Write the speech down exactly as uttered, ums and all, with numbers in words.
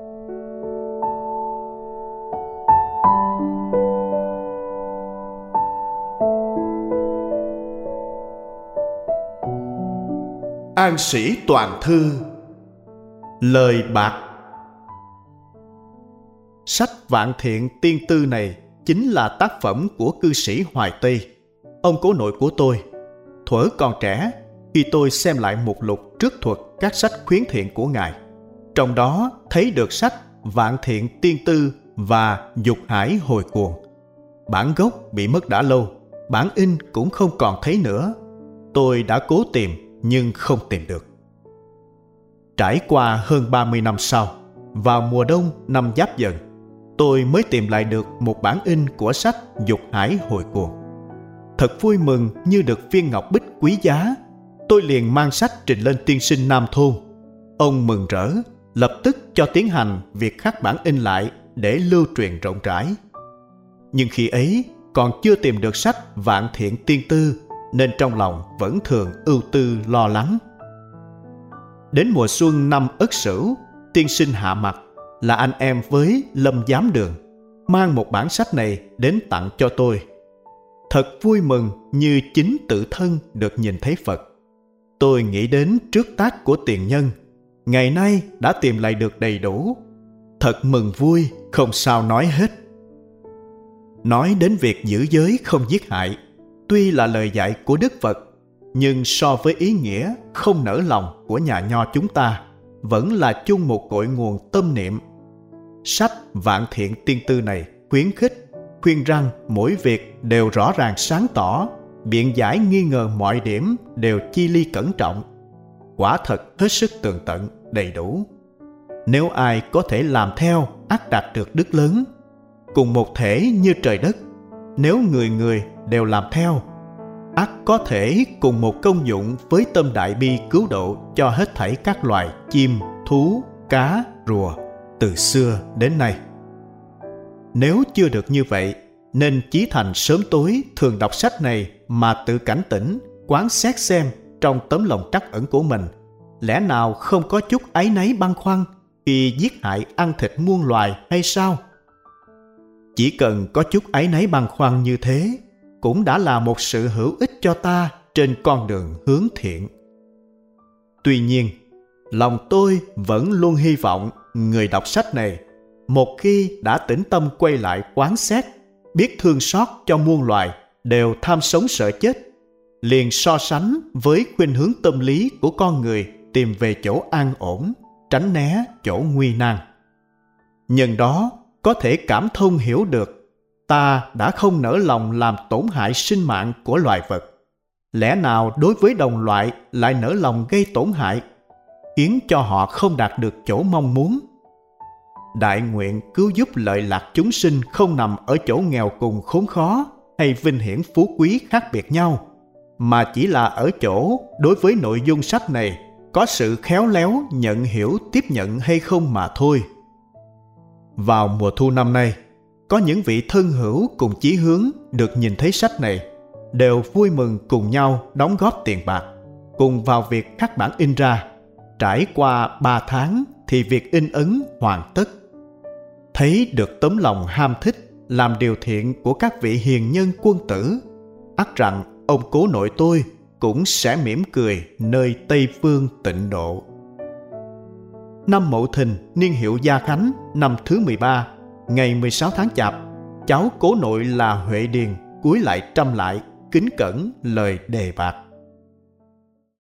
An Sĩ Toàn Thư. Lời bạc. Sách Vạn Thiện Tiên Tư này chính là tác phẩm của cư sĩ Hoài Tây, ông cố nội của tôi. Thuở còn trẻ, khi tôi xem lại mục lục trước thuật các sách khuyến thiện của ngài, trong đó thấy được sách Vạn Thiện Tiên Tư và Dục Hải Hồi Cuồng. Bản gốc bị mất đã lâu, bản in cũng không còn thấy nữa. Tôi đã cố tìm nhưng không tìm được. Trải qua hơn ba mươi năm sau, vào mùa đông năm Giáp Dần, tôi mới tìm lại được một bản in của sách Dục Hải Hồi Cuồng. Thật vui mừng như được viên ngọc bích quý giá. Tôi liền mang sách trình lên tiên sinh Nam Thôn. Ông mừng rỡ, lập tức cho tiến hành việc khắc bản in lại để lưu truyền rộng rãi. Nhưng khi ấy còn chưa tìm được sách Vạn Thiện Tiên Tư, nên trong lòng vẫn thường ưu tư lo lắng. Đến mùa xuân năm Ất Sửu, tiên sinh hạ mặt là anh em với Lâm Giám Đường mang một bản sách này đến tặng cho tôi. Thật vui mừng như chính tự thân được nhìn thấy Phật. Tôi nghĩ đến trước tác của tiền nhân, ngày nay đã tìm lại được đầy đủ. Thật mừng vui, không sao nói hết. Nói đến việc giữ giới không giết hại, tuy là lời dạy của Đức Phật, nhưng so với ý nghĩa không nỡ lòng của nhà nho chúng ta, vẫn là chung một cội nguồn tâm niệm. Sách Vạn Thiện Tiên Tư này khuyến khích, khuyên răn mỗi việc đều rõ ràng sáng tỏ, biện giải nghi ngờ mọi điểm đều chi ly cẩn trọng. Quả thật hết sức tường tận, đầy đủ. Nếu ai có thể làm theo, ắt đạt được đức lớn. Cùng một thể như trời đất, nếu người người đều làm theo, ắt có thể cùng một công dụng với tâm đại bi cứu độ cho hết thảy các loài chim, thú, cá, rùa từ xưa đến nay. Nếu chưa được như vậy, nên Chí Thành sớm tối thường đọc sách này mà tự cảnh tỉnh, quán xét xem trong tấm lòng trắc ẩn của mình, lẽ nào không có chút áy náy băn khoăn khi giết hại ăn thịt muôn loài hay sao? Chỉ cần có chút áy náy băn khoăn như thế, cũng đã là một sự hữu ích cho ta trên con đường hướng thiện. Tuy nhiên, lòng tôi vẫn luôn hy vọng người đọc sách này, một khi đã tĩnh tâm quay lại quán xét, biết thương xót cho muôn loài đều tham sống sợ chết, liền so sánh với khuynh hướng tâm lý của con người tìm về chỗ an ổn, tránh né chỗ nguy nan. Nhân đó có thể cảm thông hiểu được ta đã không nỡ lòng làm tổn hại sinh mạng của loài vật. Lẽ nào đối với đồng loại lại nỡ lòng gây tổn hại, khiến cho họ không đạt được chỗ mong muốn? Đại nguyện cứu giúp lợi lạc chúng sinh không nằm ở chỗ nghèo cùng khốn khó hay vinh hiển phú quý khác biệt nhau, mà chỉ là ở chỗ đối với nội dung sách này có sự khéo léo nhận hiểu tiếp nhận hay không mà thôi. Vào mùa thu năm nay, có những vị thân hữu cùng chí hướng được nhìn thấy sách này, đều vui mừng cùng nhau đóng góp tiền bạc, cùng vào việc khắc bản in ra. Trải qua ba tháng thì việc in ấn hoàn tất. Thấy được tấm lòng ham thích làm điều thiện của các vị hiền nhân quân tử, ắt rằng ông cố nội tôi cũng sẽ mỉm cười nơi Tây Phương tịnh độ. Năm Mậu Thìn, niên hiệu Gia Khánh, năm thứ mười ba, ngày mười sáu tháng Chạp, cháu cố nội là Huệ Điền cúi lại trăm lại, kính cẩn lời đề bạc.